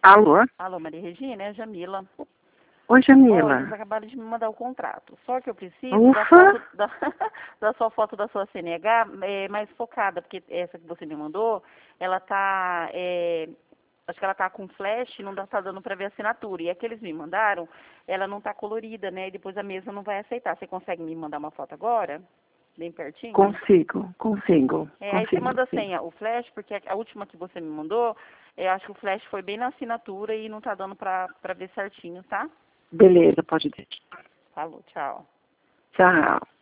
Alô? Alô, Maria Regina, é a Jamila. Oi, Oi, eles Jamila. acabaram de me mandar o contrato. Só que eu preciso da Ufa! foto da sua foto da sua CNH mais focada, porque essa que você me mandou, ela tá, acho que ela tá com flash, não tá dando para ver a assinatura. E a que eles me mandaram, ela não tá colorida, né? E depois a mesa não vai aceitar. Você consegue me mandar uma foto agora? Bem pertinho? Consigo, Aí você manda sim. sem o flash, porque a última que você me mandou, eu acho que o flash foi bem na assinatura e não tá dando pra ver certinho, tá? Beleza, pode deixar. Falou, tchau. Tchau.